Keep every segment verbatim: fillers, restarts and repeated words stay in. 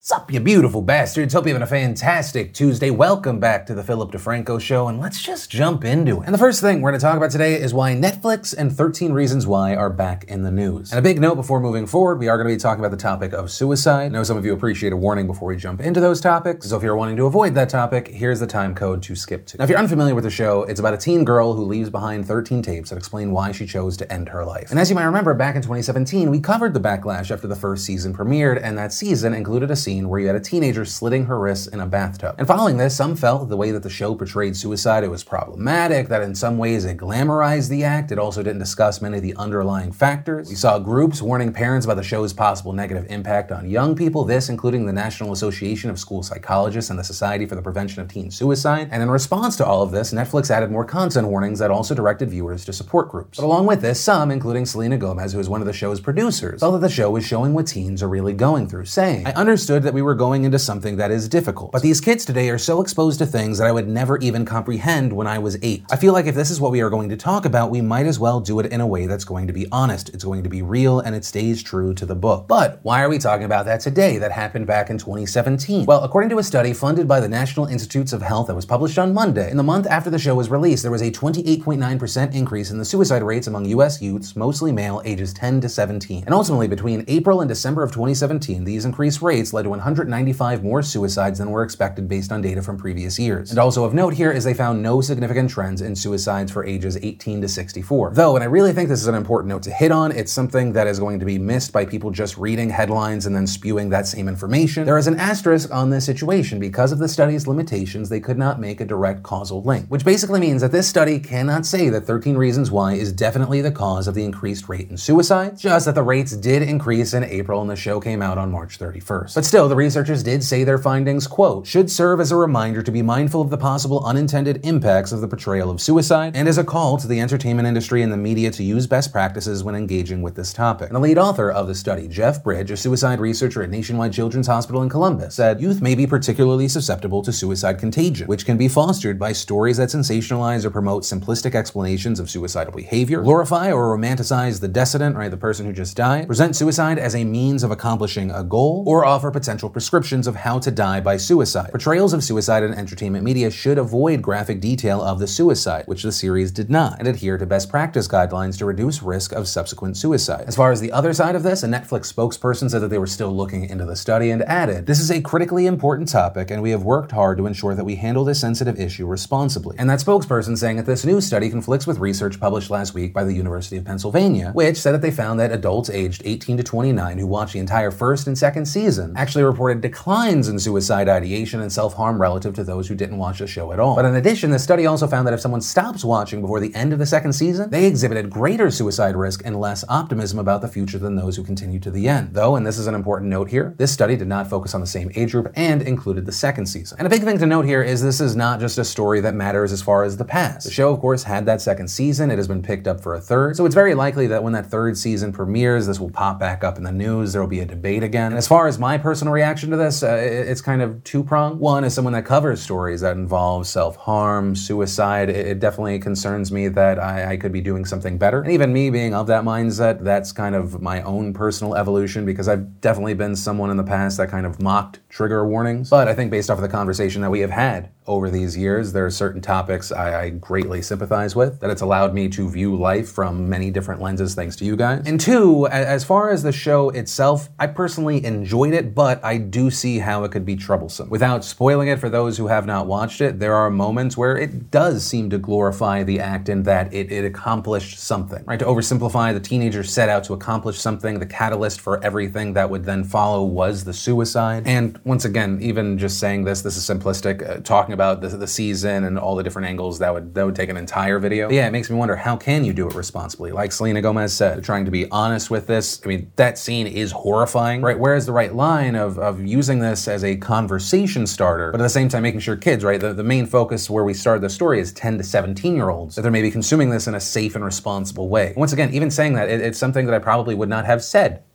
Sup, you beautiful bastards. Hope you're having a fantastic Tuesday. Welcome back to the Philip DeFranco Show, and let's just jump into it. And the first thing we're going to talk about today is why Netflix and thirteen Reasons Why are back in the news. And a big note before moving forward, we are going to be talking about the topic of suicide. I know some of you appreciate a warning before we jump into those topics, so if you're wanting to avoid that topic, here's the time code to skip to. Now, if you're unfamiliar with the show, it's about a teen girl who leaves behind thirteen tapes that explain why she chose to end her life. And as you might remember, back in twenty seventeen, we covered the backlash after the first season premiered, and that season included a scene where you had a teenager slitting her wrists in a bathtub. And following this, some felt that the way that the show portrayed suicide, it was problematic, that in some ways it glamorized the act. It also didn't discuss many of the underlying factors. We saw groups warning parents about the show's possible negative impact on young people, this including the National Association of School Psychologists and the Society for the Prevention of Teen Suicide. And in response to all of this, Netflix added more content warnings that also directed viewers to support groups. But along with this, some, including Selena Gomez, who is one of the show's producers, felt that the show was showing what teens are really going through, saying, "I understood that we were going into something that is difficult, but these kids today are so exposed to things that I would never even comprehend when I was eight. I feel like if this is what we are going to talk about, we might as well do it in a way that's going to be honest, it's going to be real, and it stays true to the book." But why are we talking about that today? That happened back in twenty seventeen. Well, according to a study funded by the National Institutes of Health that was published on Monday, in the month after the show was released, there was a twenty-eight point nine percent increase in the suicide rates among U S youths, mostly male, ages ten to seventeen. And ultimately, between April and December of twenty seventeen, these increased rates led to one hundred ninety-five more suicides than were expected based on data from previous years. And also of note here is they found no significant trends in suicides for ages eighteen to sixty-four. Though, and I really think this is an important note to hit on, it's something that is going to be missed by people just reading headlines and then spewing that same information. There is an asterisk on this situation. Because of the study's limitations, they could not make a direct causal link, which basically means that this study cannot say that thirteen Reasons Why is definitely the cause of the increased rate in suicide, just that the rates did increase in April and the show came out on March thirty-first. But still, the researchers did say their findings, quote, "should serve as a reminder to be mindful of the possible unintended impacts of the portrayal of suicide and as a call to the entertainment industry and the media to use best practices when engaging with this topic." And the lead author of the study, Jeff Bridge, a suicide researcher at Nationwide Children's Hospital in Columbus, said, "Youth may be particularly susceptible to suicide contagion, which can be fostered by stories that sensationalize or promote simplistic explanations of suicidal behavior, glorify or romanticize the decedent, right, the person who just died, present suicide as a means of accomplishing a goal, or offer potential prescriptions of how to die by suicide. Portrayals of suicide in entertainment media should avoid graphic detail of the suicide," which the series did not, and adhere to best practice guidelines to reduce risk of subsequent suicide. As far as the other side of this, a Netflix spokesperson said that they were still looking into the study and added, "This is a critically important topic, and we have worked hard to ensure that we handle this sensitive issue responsibly." And that spokesperson saying that this new study conflicts with research published last week by the University of Pennsylvania, which said that they found that adults aged eighteen to twenty-nine who watched the entire first and second season actually reported declines in suicide ideation and self-harm relative to those who didn't watch the show at all. But in addition, the study also found that if someone stops watching before the end of the second season, they exhibited greater suicide risk and less optimism about the future than those who continued to the end. Though, and this is an important note here, this study did not focus on the same age group and included the second season. And a big thing to note here is this is not just a story that matters as far as the past. The show, of course, had that second season. It has been picked up for a third. So it's very likely that when that third season premieres, this will pop back up in the news. There will be a debate again. And as far as my personal reaction to this, uh, it's kind of two-pronged. One, as someone that covers stories that involve self-harm, suicide, it, it definitely concerns me that I, I could be doing something better. And even me being of that mindset, that's kind of my own personal evolution, because I've definitely been someone in the past that kind of mocked trigger warnings. But I think based off of the conversation that we have had over these years, there are certain topics I, I greatly sympathize with, that it's allowed me to view life from many different lenses thanks to you guys. And two, as far as the show itself, I personally enjoyed it, but I do see how it could be troublesome. Without spoiling it for those who have not watched it, there are moments where it does seem to glorify the act in that it, it accomplished something, right? To oversimplify, the teenager set out to accomplish something. The catalyst for everything that would then follow was the suicide. And once again, even just saying this, this is simplistic, uh, talking about the, the season and all the different angles, that would that would take an entire video. But yeah, it makes me wonder, how can you do it responsibly? Like Selena Gomez said, trying to be honest with this. I mean, that scene is horrifying, right? Where is the right line of, of using this as a conversation starter, but at the same time making sure kids, right? The, the main focus where we started the story is ten to seventeen year olds, that they're maybe consuming this in a safe and responsible way. And once again, even saying that, it, it's something that I probably would not have said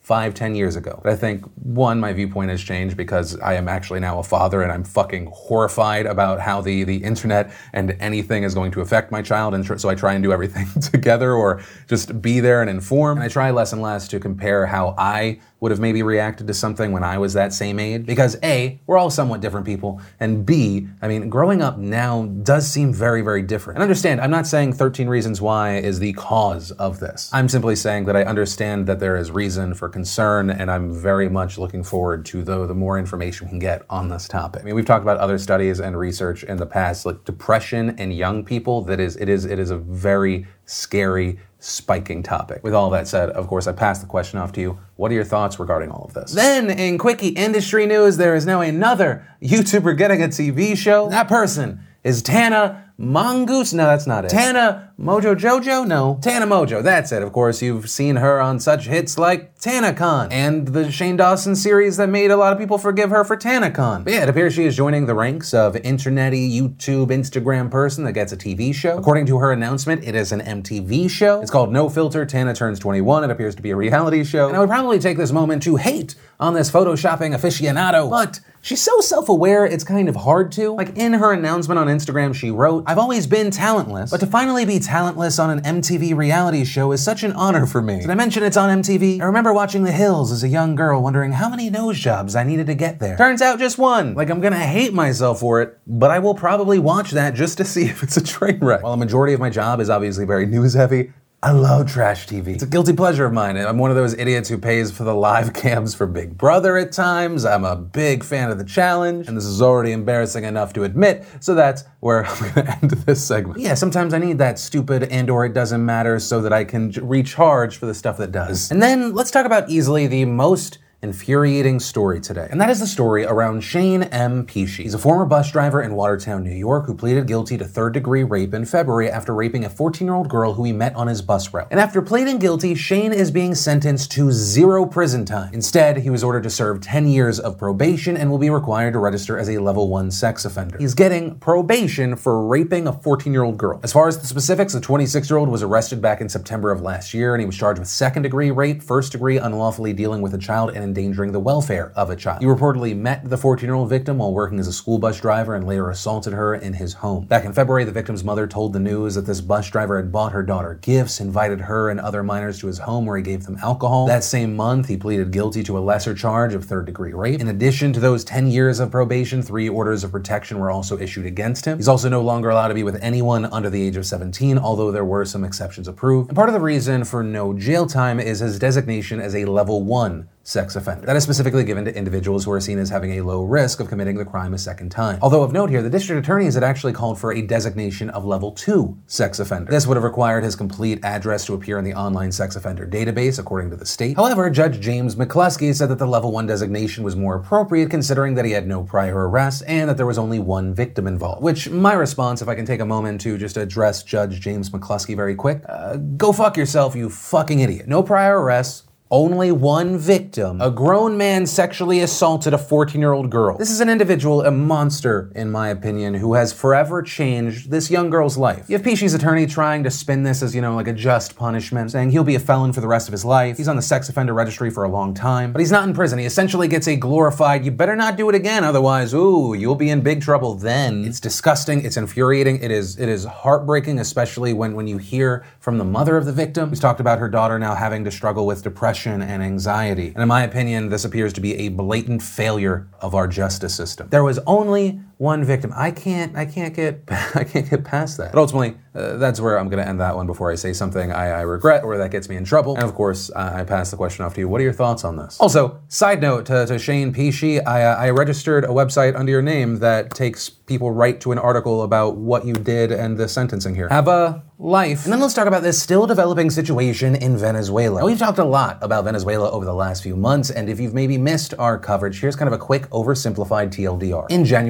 five, ten years ago. But I think, one, my viewpoint has changed because I am actually now a father and I'm fucking horrified about how the, the internet and anything is going to affect my child, and tr- so I try and do everything together or just be there and inform. And I try less and less to compare how I would have maybe reacted to something when I was that same age, because A, we're all somewhat different people, and B, I mean, growing up now does seem very, very different. And understand, I'm not saying thirteen Reasons Why is the cause of this. I'm simply saying that I understand that there is reason for concern, and I'm very much looking forward to the, the more information we can get on this topic. I mean, we've talked about other studies and research in the past, like depression in young people, that is, it is, it is a very scary, spiking topic. With all that said, of course, I pass the question off to you. What are your thoughts regarding all of this? Then, in quickie industry news, there is now another YouTuber getting a T V show. That person is Tana Mongoose? No, that's not it. Tana Mojo Jojo? No. Tana Mojo, that's it. Of course, you've seen her on such hits like TanaCon and the Shane Dawson series that made a lot of people forgive her for TanaCon. But yeah, it appears she is joining the ranks of internet-y, YouTube, Instagram person that gets a T V show. According to her announcement, it is an M T V show. It's called No Filter, Tana Turns twenty-one. It appears to be a reality show. And I would probably take this moment to hate on this photoshopping aficionado, but she's so self-aware, it's kind of hard to. Like, in her announcement on Instagram, she wrote, "I've always been talentless, but to finally be talentless on an M T V reality show is such an honor for me. Did I mention it's on M T V? I remember watching The Hills as a young girl, wondering how many nose jobs I needed to get there. Turns out just one. Like, I'm gonna hate myself for it, but I will probably watch that just to see if it's a train wreck. While a majority of my job is obviously very news-heavy, I love trash T V. It's a guilty pleasure of mine. I'm one of those idiots who pays for the live cams for Big Brother at times. I'm a big fan of The Challenge, and this is already embarrassing enough to admit, so that's where I'm gonna end this segment. Yeah, sometimes I need that stupid and or it doesn't matter so that I can j- recharge for the stuff that does. And then let's talk about easily the most infuriating story today. And that is the story around Shane M. Pesci. He's a former bus driver in Watertown, New York, who pleaded guilty to third-degree rape in February after raping a fourteen-year-old girl who he met on his bus route. And after pleading guilty, Shane is being sentenced to zero prison time. Instead, he was ordered to serve ten years of probation and will be required to register as a level one sex offender. He's getting probation for raping a fourteen-year-old girl. As far as the specifics, the twenty-six-year-old was arrested back in September of last year, and he was charged with second-degree rape, first-degree unlawfully dealing with a child, and endangering the welfare of a child. He reportedly met the fourteen-year-old victim while working as a school bus driver and later assaulted her in his home. Back in February, the victim's mother told the news that this bus driver had bought her daughter gifts, invited her and other minors to his home where he gave them alcohol. That same month, he pleaded guilty to a lesser charge of third-degree rape. In addition to those ten years of probation, three orders of protection were also issued against him. He's also no longer allowed to be with anyone under the age of seventeen, although there were some exceptions approved. And part of the reason for no jail time is his designation as a level one sex offender. That is specifically given to individuals who are seen as having a low risk of committing the crime a second time. Although of note here, the district attorneys had actually called for a designation of level two sex offender. This would have required his complete address to appear in the online sex offender database, according to the state. However, Judge James McCluskey said that the level one designation was more appropriate considering that he had no prior arrests and that there was only one victim involved. Which, my response, if I can take a moment to just address Judge James McCluskey very quick, uh, go fuck yourself, you fucking idiot. No prior arrests, only one victim. A grown man sexually assaulted a fourteen-year-old girl. This is an individual, a monster, in my opinion, who has forever changed this young girl's life. You have Pesci's attorney trying to spin this as, you know, like a just punishment, saying he'll be a felon for the rest of his life. He's on the sex offender registry for a long time, but he's not in prison. He essentially gets a glorified, you better not do it again, otherwise, ooh, you'll be in big trouble then. It's disgusting, it's infuriating, it is it is heartbreaking, especially when, when you hear from the mother of the victim, who's talked about her daughter now having to struggle with depression and anxiety. And in my opinion, this appears to be a blatant failure of our justice system. There was only one victim. I can't, I can't get, I can't get past that. But ultimately, uh, that's where I'm gonna end that one before I say something I, I regret or that gets me in trouble. And of course, uh, I pass the question off to you. What are your thoughts on this? Also, side note to, to Shane Pesci, I, uh, I registered a website under your name that takes people right to an article about what you did and the sentencing here. Have a life. And then let's talk about this still developing situation in Venezuela. Now, we've talked a lot about Venezuela over the last few months, and if you've maybe missed our coverage, here's kind of a quick oversimplified T L D R. In January, Venezuela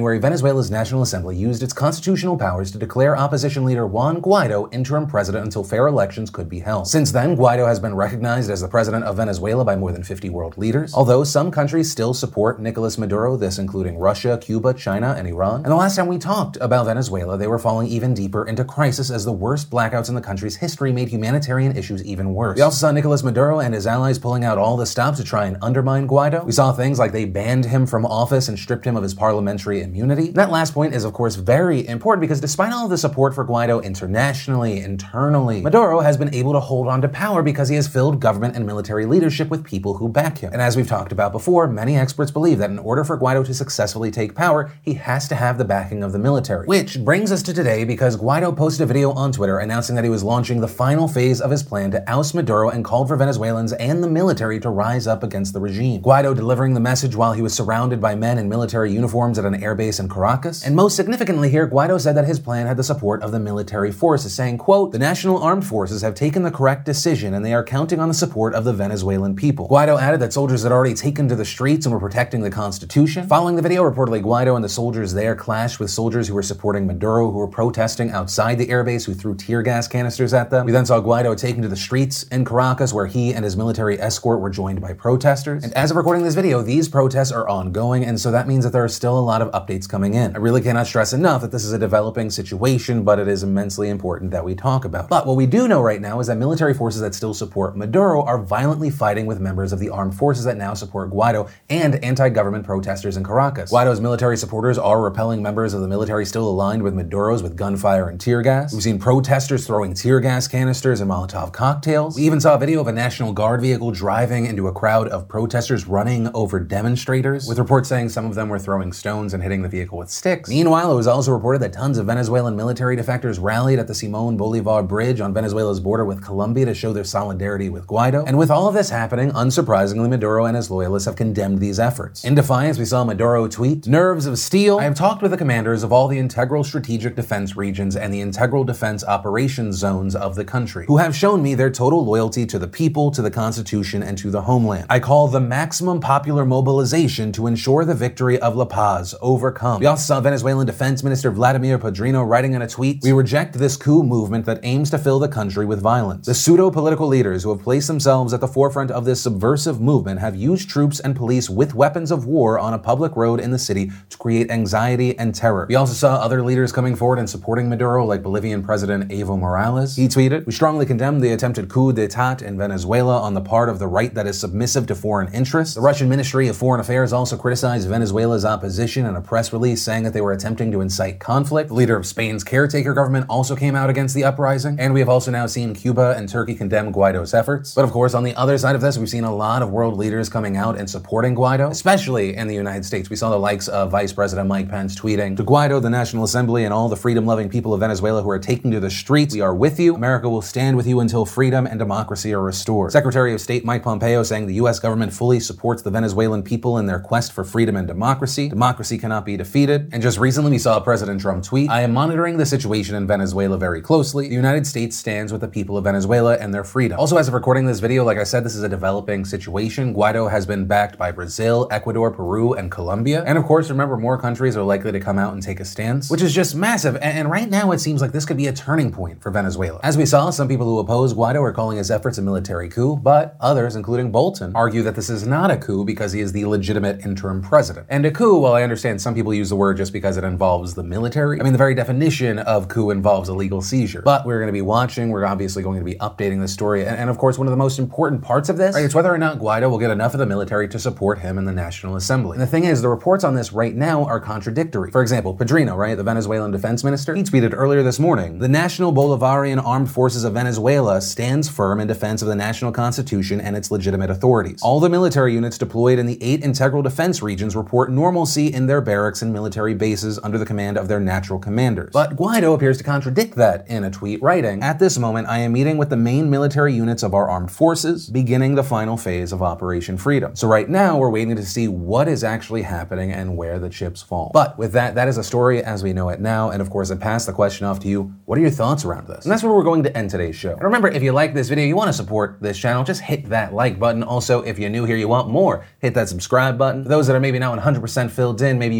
Venezuela's National Assembly used its constitutional powers to declare opposition leader Juan Guaido interim president until fair elections could be held. Since then, Guaido has been recognized as the president of Venezuela by more than fifty world leaders, although some countries still support Nicolas Maduro, this including Russia, Cuba, China, and Iran. And the last time we talked about Venezuela, they were falling even deeper into crisis as the worst blackouts in the country's history made humanitarian issues even worse. We also saw Nicolas Maduro and his allies pulling out all the stops to try and undermine Guaido. We saw things like they banned him from office and stripped him of his parliamentary immunity. And that last point is, of course, very important because despite all of the support for Guaido internationally, internally, Maduro has been able to hold on to power because he has filled government and military leadership with people who back him. And as we've talked about before, many experts believe that in order for Guaido to successfully take power, he has to have the backing of the military. Which brings us to today because Guaido posted a video on Twitter announcing that he was launching the final phase of his plan to oust Maduro and called for Venezuelans and the military to rise up against the regime. Guaido delivering the message while he was surrounded by men in military uniforms at an airbase in Caracas. And most significantly here, Guaido said that his plan had the support of the military forces, saying, quote, "The National Armed Forces have taken the correct decision and they are counting on the support of the Venezuelan people." Guaido added that soldiers had already taken to the streets and were protecting the Constitution. Following the video, reportedly Guaido and the soldiers there clashed with soldiers who were supporting Maduro, who were protesting outside the airbase, who threw tear gas canisters at them. We then saw Guaido taken to the streets in Caracas, where he and his military escort were joined by protesters. And as of recording this video, these protests are ongoing, and so that means that there are still a lot of updates coming in. I really cannot stress enough that this is a developing situation, but it is immensely important that we talk about. But what we do know right now is that military forces that still support Maduro are violently fighting with members of the armed forces that now support Guaido and anti-government protesters in Caracas. Guaido's military supporters are repelling members of the military still aligned with Maduro's with gunfire and tear gas. We've seen protesters throwing tear gas canisters and Molotov cocktails. We even saw a video of a National Guard vehicle driving into a crowd of protesters running over demonstrators, with reports saying some of them were throwing stones and hitting the vehicle with sticks. Meanwhile, it was also reported that tons of Venezuelan military defectors rallied at the Simón Bolívar Bridge on Venezuela's border with Colombia to show their solidarity with Guaido. And with all of this happening, unsurprisingly, Maduro and his loyalists have condemned these efforts. In defiance, we saw Maduro tweet, "Nerves of steel. I have talked with the commanders of all the integral strategic defense regions and the integral defense operations zones of the country, who have shown me their total loyalty to the people, to the Constitution, and to the homeland. I call the maximum popular mobilization to ensure the victory of La Paz overcome." We also saw Venezuelan Defense Minister Vladimir Padrino writing in a tweet, "We reject this coup movement that aims to fill the country with violence. The pseudo-political leaders who have placed themselves at the forefront of this subversive movement have used troops and police with weapons of war on a public road in the city to create anxiety and terror." We also saw other leaders coming forward and supporting Maduro, like Bolivian President Evo Morales. He tweeted, "We strongly condemn the attempted coup d'etat in Venezuela on the part of the right that is submissive to foreign interests." The Russian Ministry of Foreign Affairs also criticized Venezuela's opposition in a press release saying that they were attempting to incite conflict. The leader of Spain's caretaker government also came out against the uprising. And we have also now seen Cuba and Turkey condemn Guaido's efforts. But of course, on the other side of this, we've seen a lot of world leaders coming out and supporting Guaido, especially in the United States. We saw the likes of Vice President Mike Pence tweeting, "To Guaido, the National Assembly, and all the freedom-loving people of Venezuela who are taking to the streets, we are with you. America will stand with you until freedom and democracy are restored." Secretary of State Mike Pompeo saying the U S government fully supports the Venezuelan people in their quest for freedom and democracy. Democracy cannot be defeated. And just recently, we saw President Trump tweet, "I am monitoring the situation in Venezuela very closely. The United States stands with the people of Venezuela and their freedom." Also, as of recording this video, like I said, this is a developing situation. Guaido has been backed by Brazil, Ecuador, Peru, and Colombia. And of course, remember, more countries are likely to come out and take a stance, which is just massive. And right now, it seems like this could be a turning point for Venezuela. As we saw, some people who oppose Guaido are calling his efforts a military coup, but others, including Bolton, argue that this is not a coup because he is the legitimate interim president. And a coup, while I understand some people use the word just because it involves the military, I mean, the very definition of coup involves a legal seizure. But we're going to be watching, we're obviously going to be updating the story, and, and of course, one of the most important parts of this, right, it's whether or not Guaido will get enough of the military to support him in the National Assembly. And the thing is, the reports on this right now are contradictory. For example, Padrino, right, the Venezuelan defense minister, he tweeted earlier this morning, "The National Bolivarian Armed Forces of Venezuela stands firm in defense of the national constitution and its legitimate authorities. All the military units deployed in the eight integral defense regions report normalcy in their barracks and military bases under the command of their natural commanders." But Guaido appears to contradict that in a tweet, writing, "At this moment, I am meeting with the main military units of our armed forces, beginning the final phase of Operation Freedom." So right now, we're waiting to see what is actually happening and where the chips fall. But with that, that is a story as we know it now. And of course, I pass the question off to you. What are your thoughts around this? And that's where we're going to end today's show. And remember, if you like this video, you want to support this channel, just hit that like button. Also, if you're new here, you want more, hit that subscribe button. For those that are maybe not one hundred percent filled in, maybe you missed yesterday's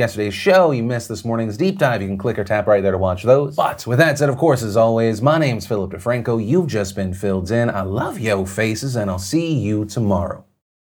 yesterday's show, you missed this morning's deep dive, you can click or tap right there to watch those. But with that said, of course, as always, my name's Philip DeFranco. You've just been filled in. I love yo faces, and I'll see you tomorrow.